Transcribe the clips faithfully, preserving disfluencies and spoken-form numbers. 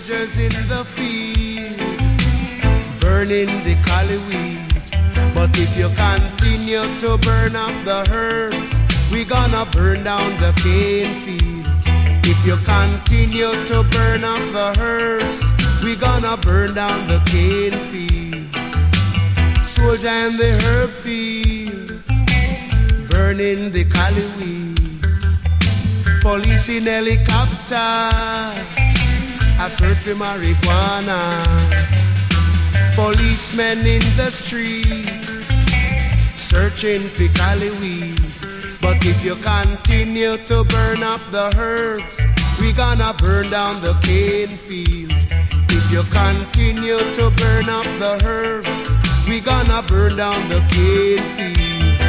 soldiers in the field, burning the cali weed. But if you continue to burn up the herbs, we gonna burn down the cane fields. If you continue to burn up the herbs, we gonna burn down the cane fields. Soldier in the herb field, burning the cali weed. Police in helicopter, I search for marijuana. Policemen in the streets, searching for cali weed. But if you continue to burn up the herbs, we gonna burn down the cane field. If you continue to burn up the herbs, we gonna burn down the cane field.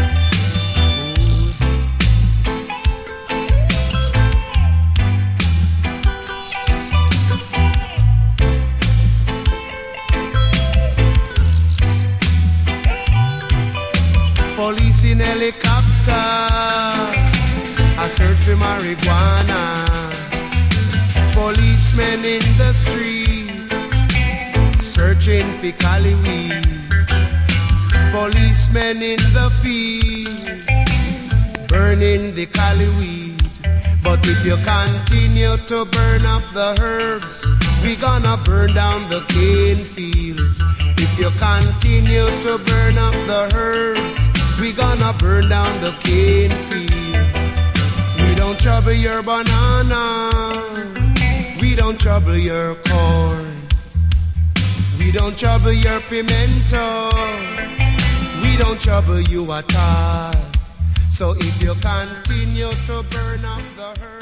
Police in helicopter, I search for marijuana. Policemen in the streets, searching for cali weed. Policemen in the field, burning the cali weed. But if you continue to burn up the herbs, we gonna burn down the cane fields. If you continue to burn up the herbs, we gonna burn down the cane fields. We don't trouble your banana, we don't trouble your corn. We don't trouble your pimento, we don't trouble you at all. So if you continue to burn up the herb,